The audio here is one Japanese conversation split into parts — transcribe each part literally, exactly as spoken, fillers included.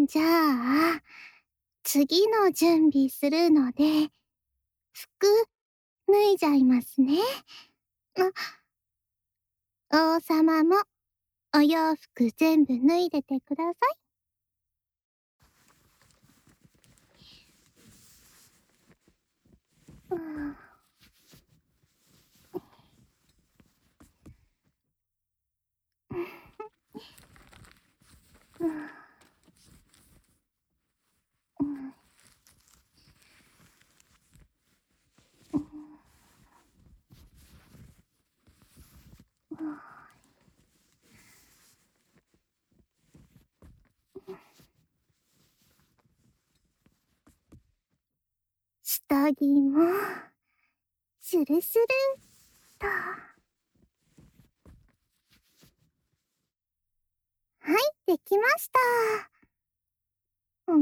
じゃあ、次の準備するので、服、脱いじゃいますね。あ、王様も、お洋服全部脱いでてください。うん。うん。うん。うん。うん。下着も、スルスルっと。はい、できました。うん？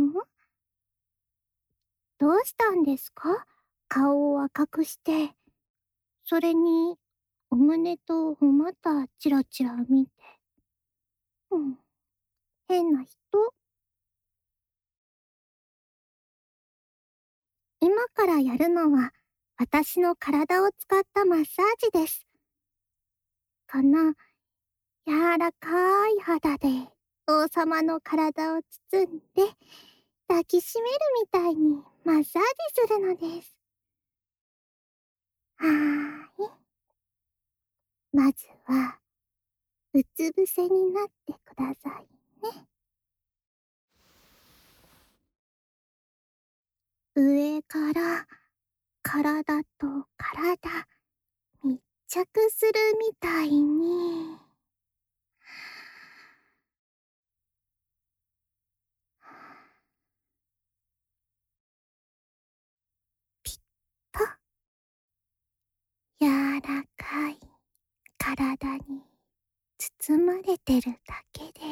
どうしたんですか？顔を赤くして。それに、お胸とお股チラチラ見て。うん。変な人？今からやるのは、私の体を使ったマッサージです。この柔らかい肌で王様の体を包んで抱きしめるみたいにマッサージするのです。はーい。まずは、うつ伏せになってくださいね。上から体と体密着するみたいに。ピッと柔らかい体に包まれてるだけで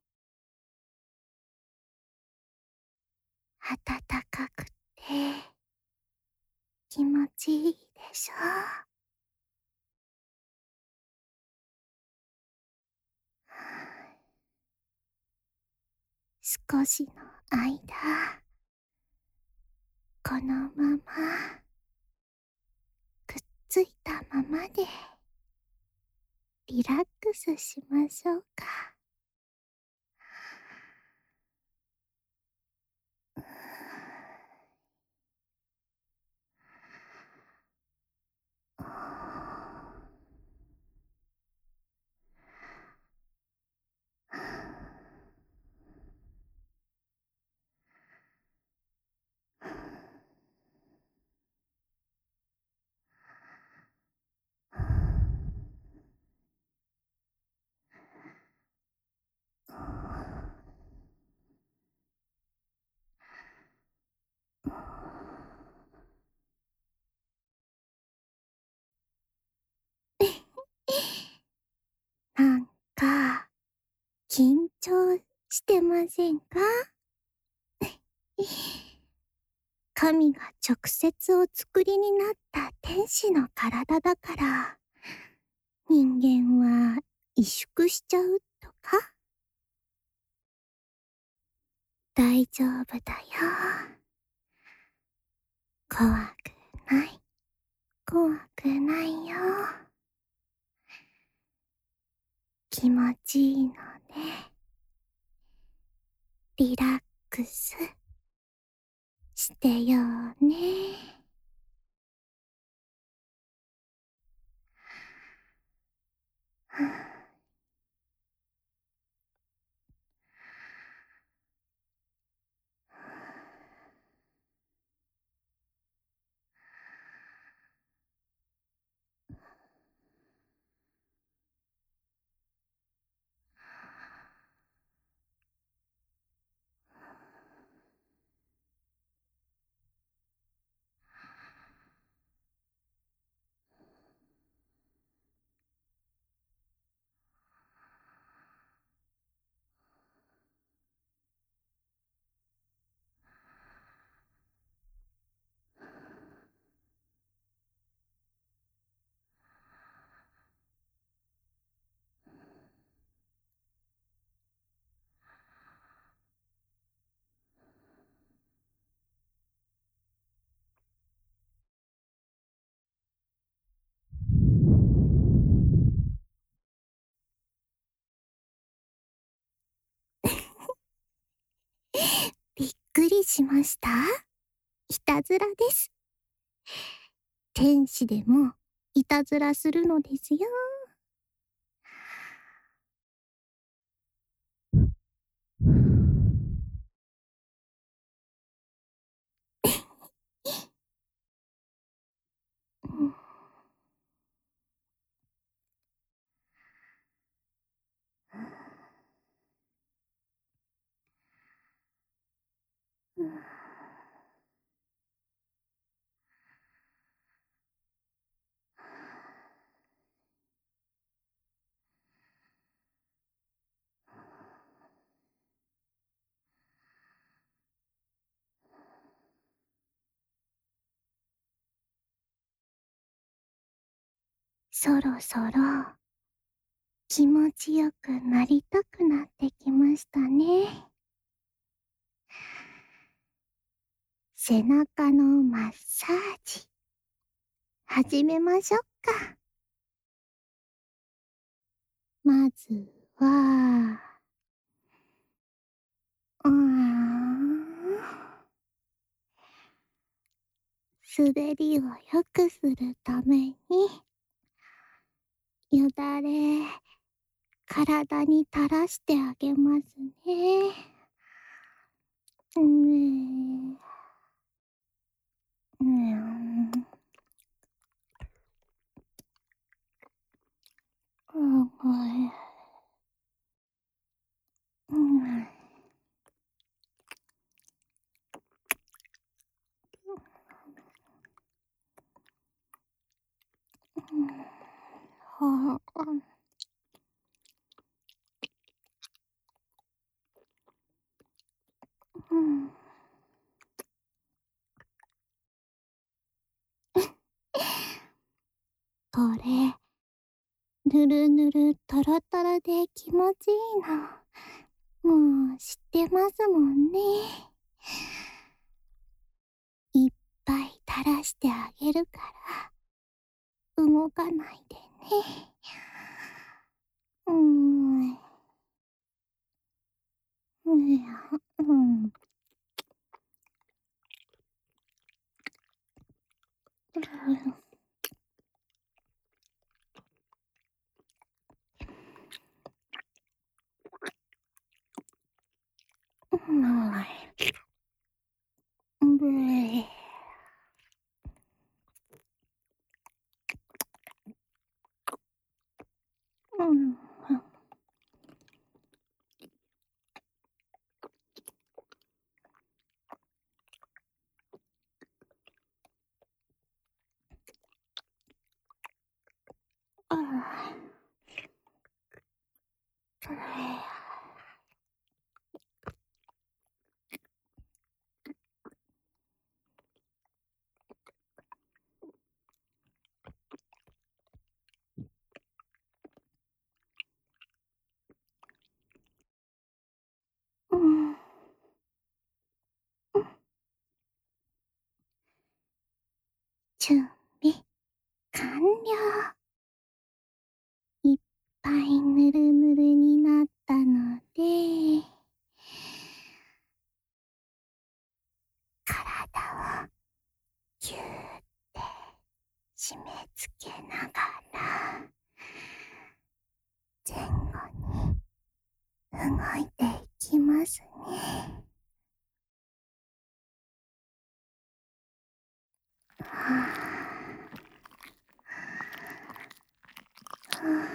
暖かくて気持ちいいでしょう。少しの間、このままくっついたままでリラックスしましょうか。なんか緊張してませんか？神が直接お作りになった天使の体だから、人間は萎縮しちゃうとか？大丈夫だよ。怖くない。怖くないよ。気持ちいいので、リラックスしてよね。 くりしました？いたずらです。天使でもいたずらするのですよ。そろそろ気持ちよくなりたくなってきましたね。背中のマッサージ始めましょうか。まずは、うーん、滑りを良くするために、よだれ、体に垂らしてあげますね。うーん、うーん、うん、うん、はあ、うん。これ、ぬるぬるとろとろで気持ちいいの。もう知ってますもんね。いっぱい垂らしてあげるから動かないでね。うーん、うん、うん、うん、うんうん、うん、準備完了。いっぱいぬるぬるになったので、体をぎゅーって締め付けながら前後に動いていきますね。はあ、は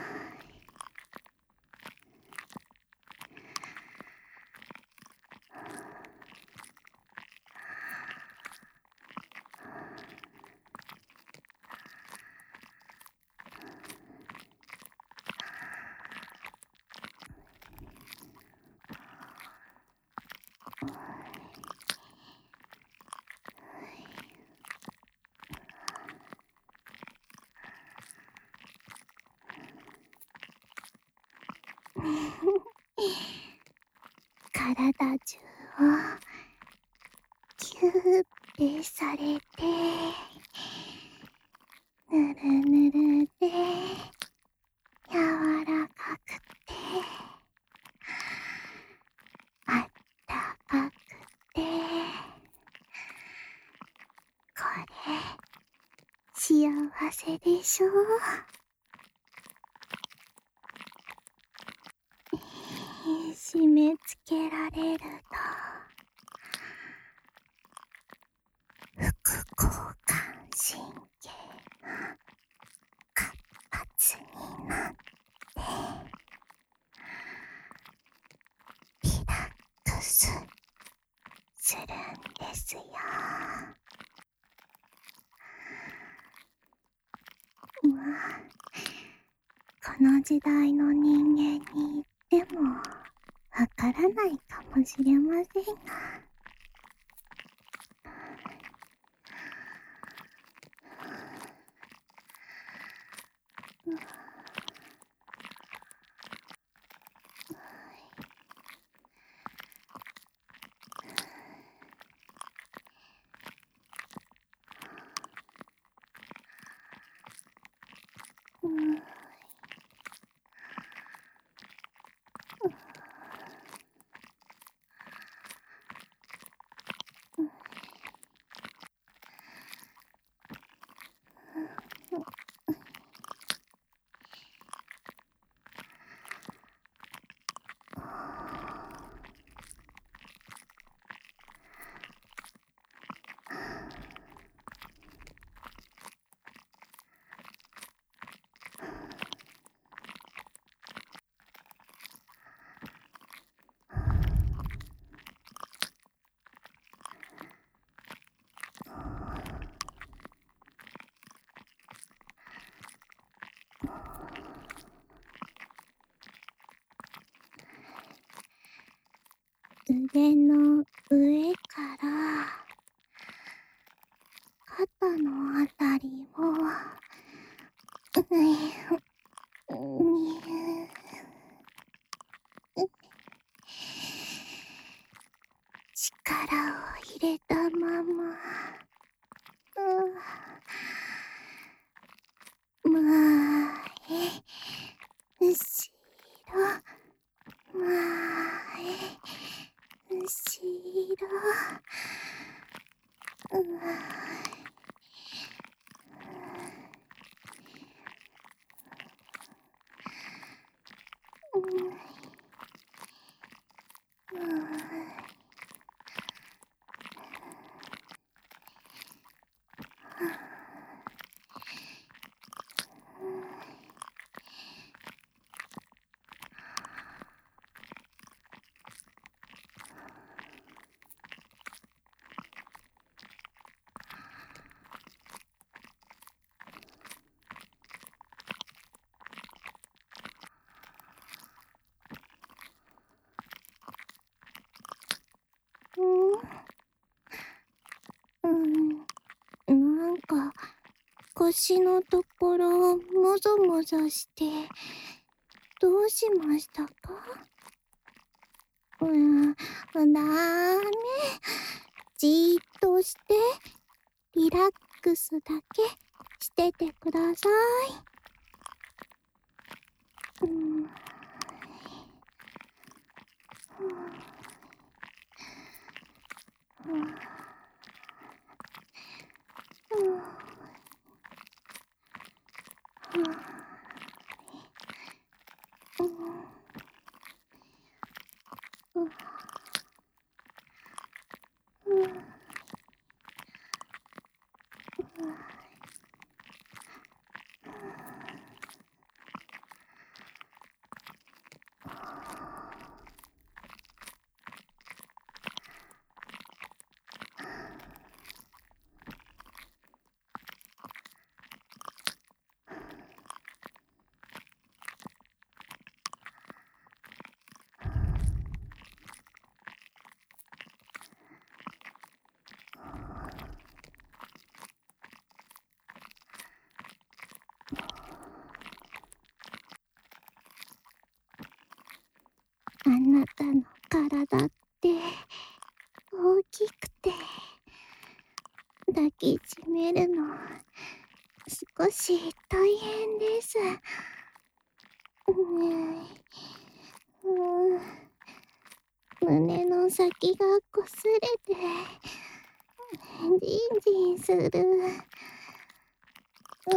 あ、体中をぎゅーってされて、ぬるぬるで柔らかくてあったかくてせでしょう。締め付けられると副交感神経が活発になってリラックスするんですよ。まあ、この時代の人間に言ってもわからないかもしれませんが、うん、腕の上から肩のあたりを、うに力を入れたまま、前、後ろ、前、後ろ、ううん、なんか腰のところもぞもぞしてどうしましたか？うん、ダメ。じーっとしてリラックスだけしててください。うん、うん、うん、うん、うん、うん、あなたの体って大きくて抱きしめるの少し大変です。うん、うん、胸の先がこすれてジンジンする。 うん。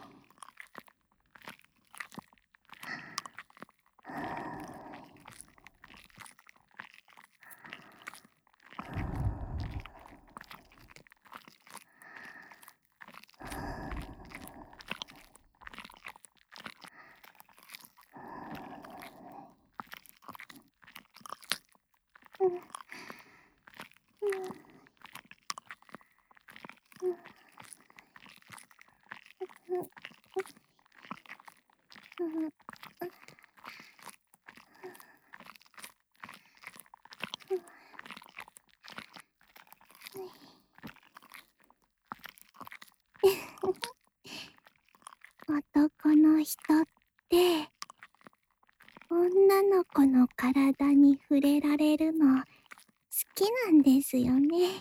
男の人って女の子の体に触れられるの好きなんですよね。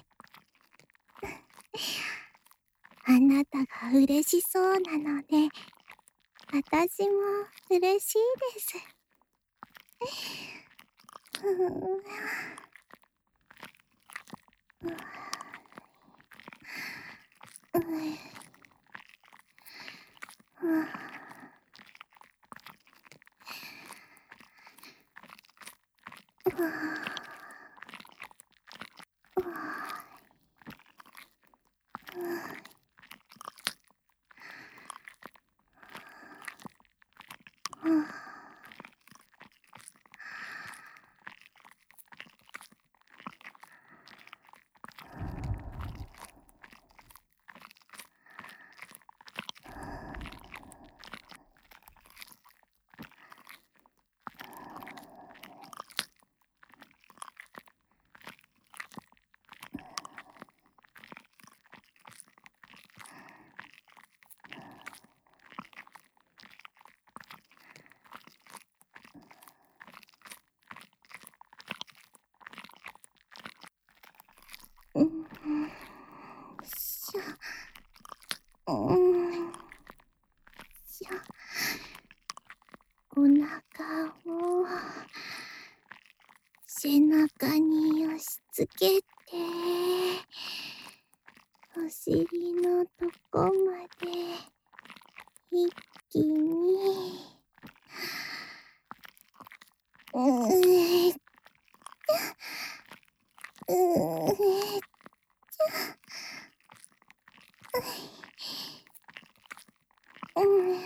あなたが嬉しそうなので、私も嬉しいです。ううううううん。しょうんしょお腹を背中に押し付けて、お尻のとこまで一気に、うーうーうん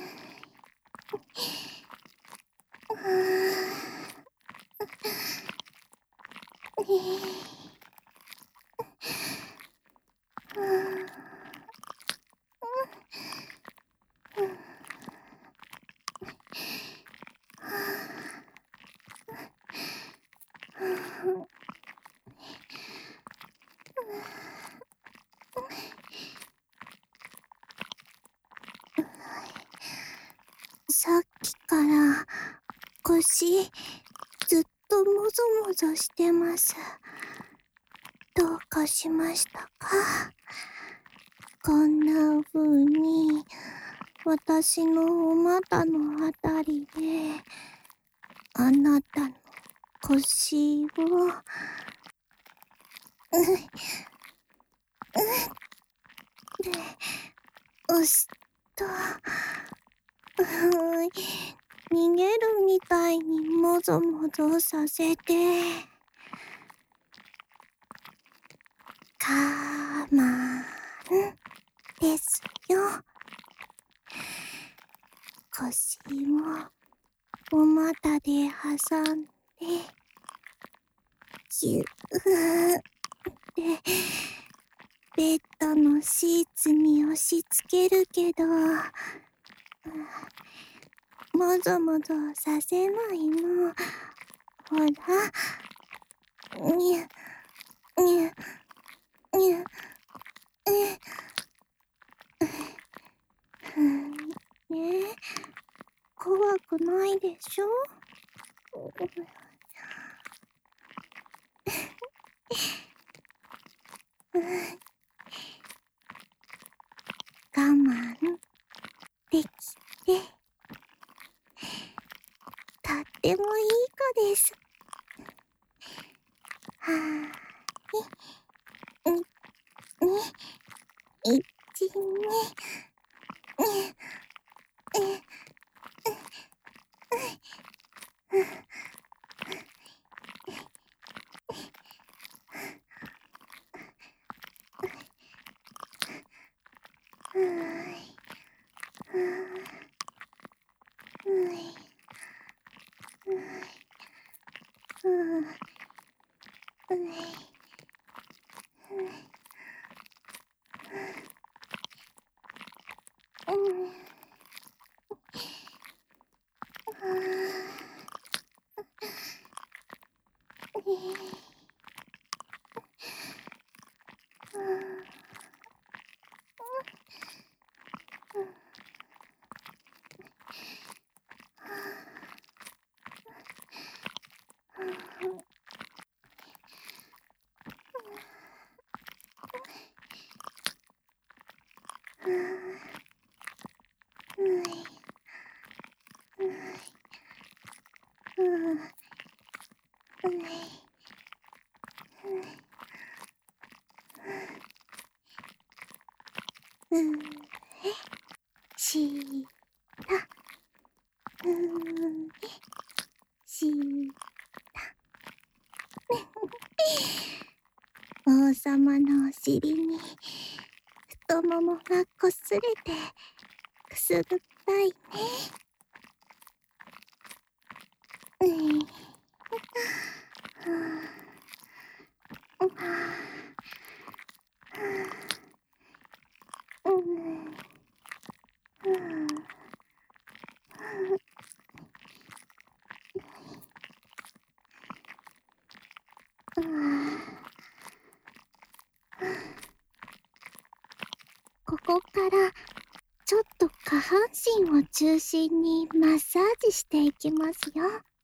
さっきから腰ずっともぞもぞしてます。どうかしましたか？こんな風に私のお股のあたりであなたの腰をうっで押すと、うー逃げるみたいにもぞもぞさせて、かまんですよ。腰をお股で挟んで、ぎゅーってベッドのシーツに押し付けるけど、もぞもぞさせないの。ほら、にゅ、にゅ、にゅ、え、ふん、ねえ、怖くないでしょ？我慢できて、とってもいい子です。はーい、に、いち、に、 したうえした王様のお尻に太ももがこすれてくすぐったいね。ういはあはあうんうんここからちょっと下半身を中心にマッサージしていきますよ。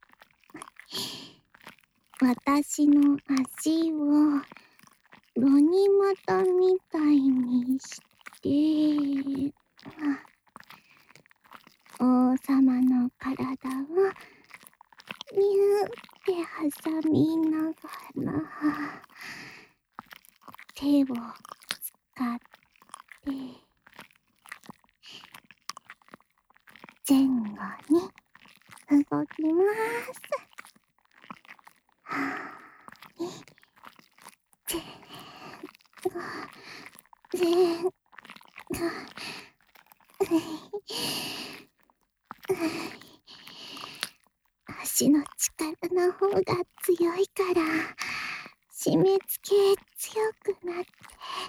私の足をロニ股みたいにして王様の体をニューって挟みながら手を使って前後に動きます。はぁに前後前後足の力の方が強いから締め付け強くなって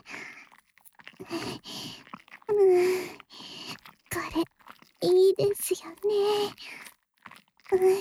うんこれいいですよね。うん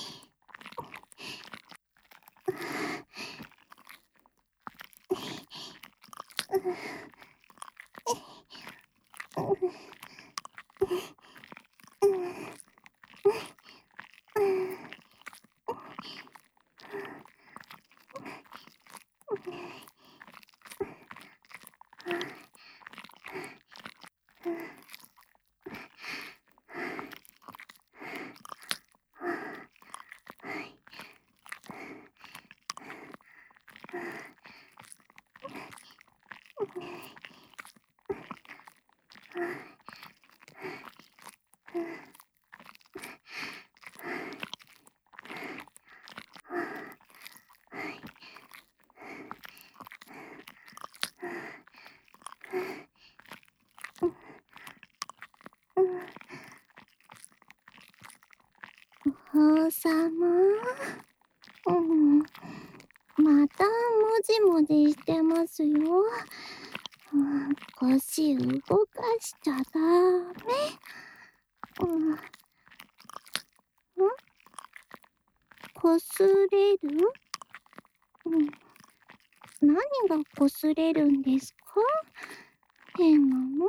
王様うん、またもじもじしてますよ。うん、腰動かしちゃダメ。うん、んこすれる？うん、何がこすれるんですか？変なの？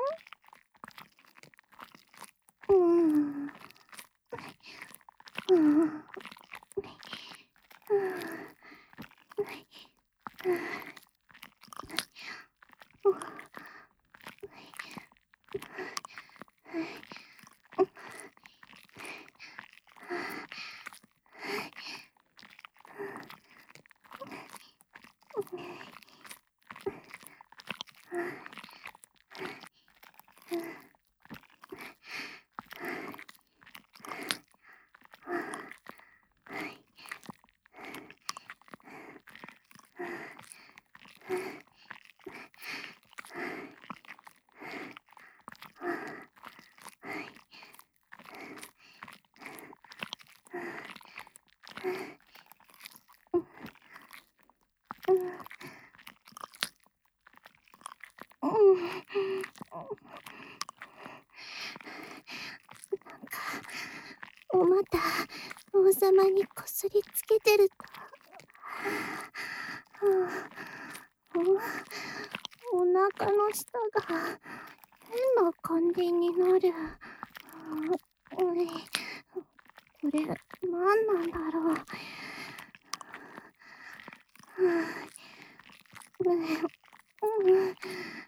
うん、うん、 なんか、お股、王様にこすりつけてると、お、お腹の下が変な感じになる。これ、これ、何なんだろう。うん、うん、うん、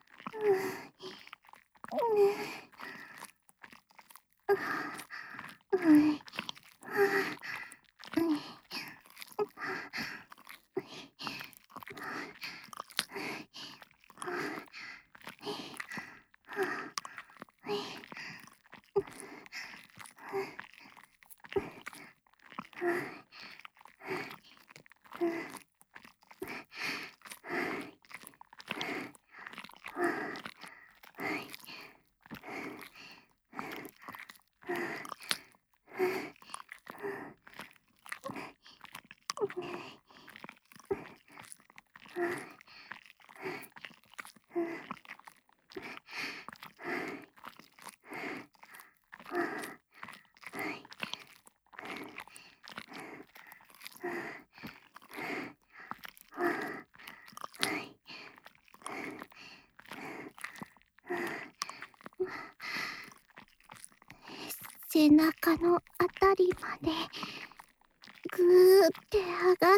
背中のあたりまでぐーって上がって、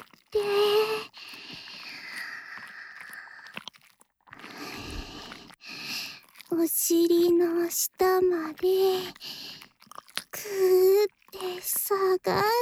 お尻の下までぐーって下がる。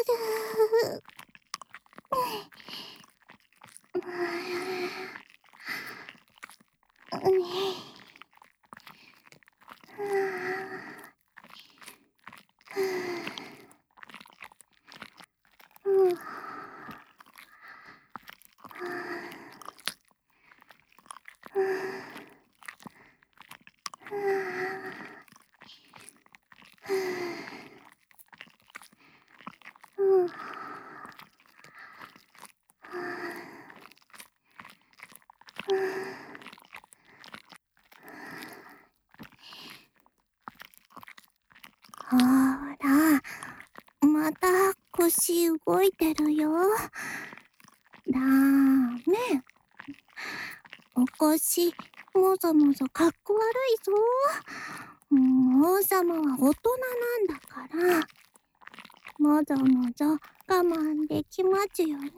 ほら、また腰動いてるよ。ダメ。お腰、もぞもぞかっこ悪いぞ。もう王様は大人なんだから、もぞもぞ我慢できますよね。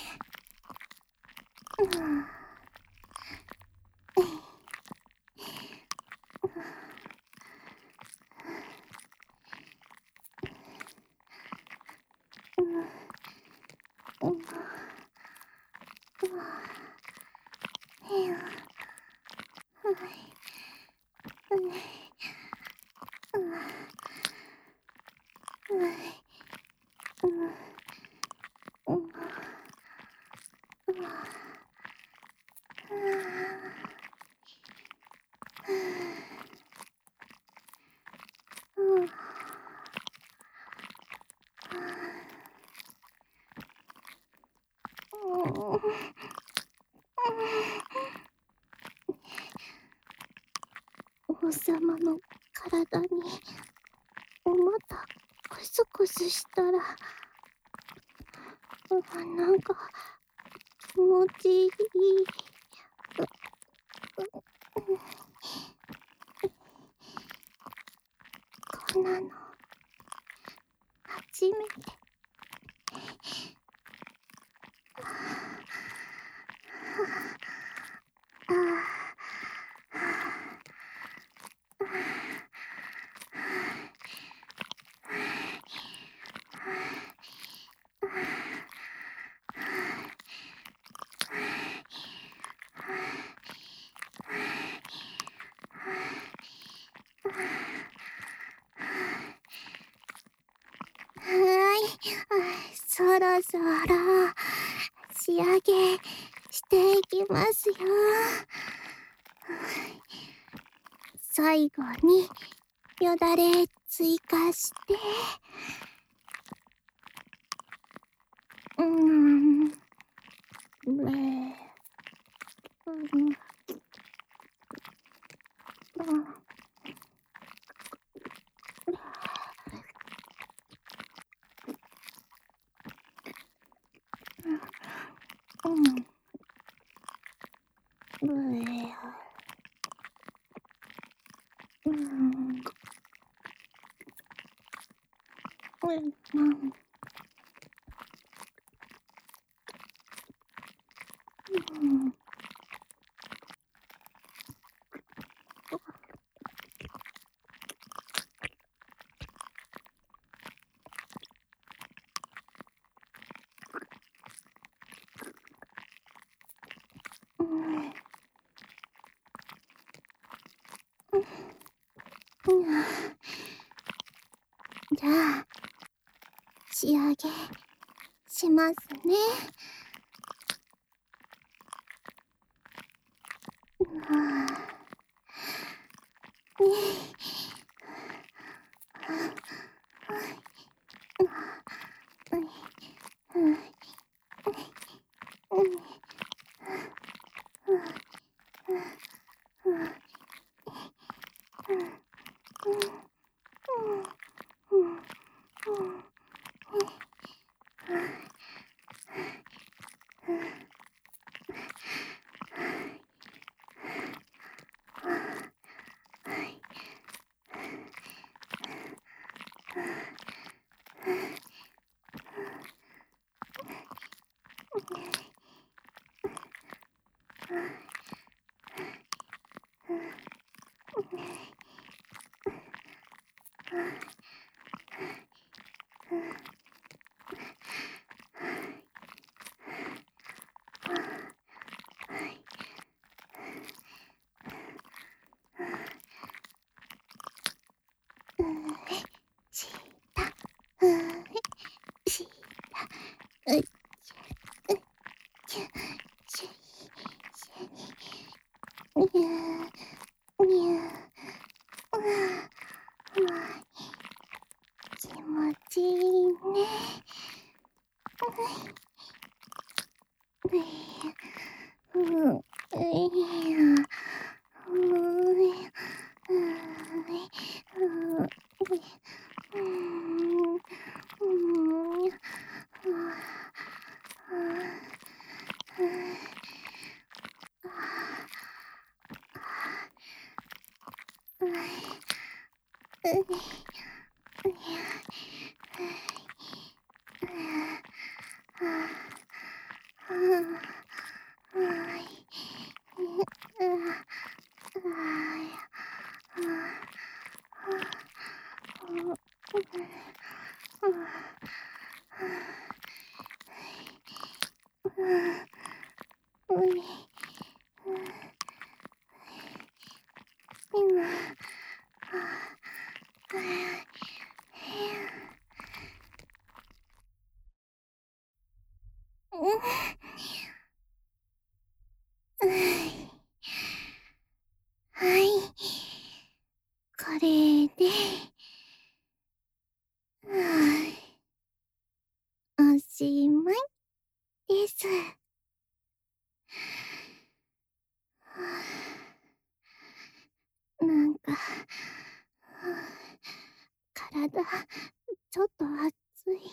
うん。王様の体にお股クスクスしたら、なんか気持ちいい。こんなの初めて。はーい、そろそろ仕上げしていきますよ。最後によだれ追加して、うーん、ねえ、うん、うん、 うん。ぶえ。うん。うん。うん。うん。うん。うん。じゃあ、仕上げしますね。はあ。したうしたううちゅしゅしゅににゅにゅうわ気持ちいいね。ういうん、ういやういうん、うん、うん、はい、これで、おしまいです。なんか、体、ちょっと熱い。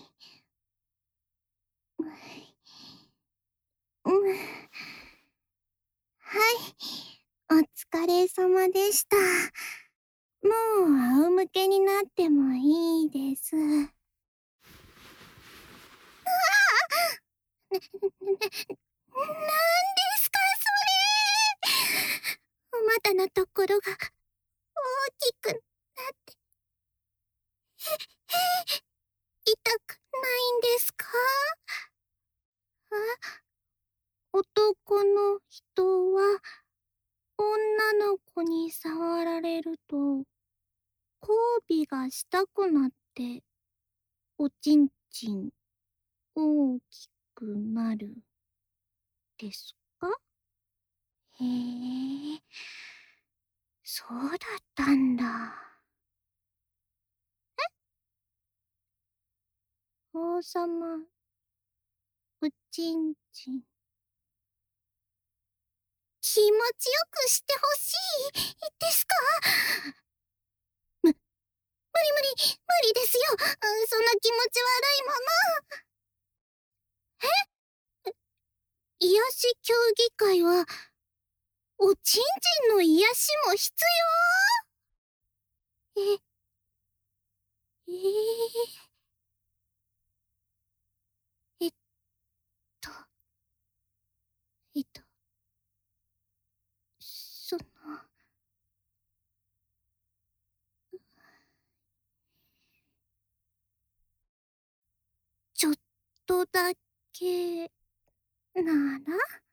うん。はい、お疲れ様でした。もう仰向けになってもいいです。うわあ！な、な、なんですかそれ！お股のところが大きくなって、痛くないんですか？あ、男の人は女の子に触られると交尾がしたくなっておちんちん大きくなるですか？へえ、そうだったんだ。王様、おちんちん。気持ちよくしてほしいですか？む、無理無理、無理ですよ。そんな気持ち悪いまま。え？ 癒し協議会は、おちんちんの癒しも必要？え、えー、えっと、えっと、その、ちょっとだけ、なら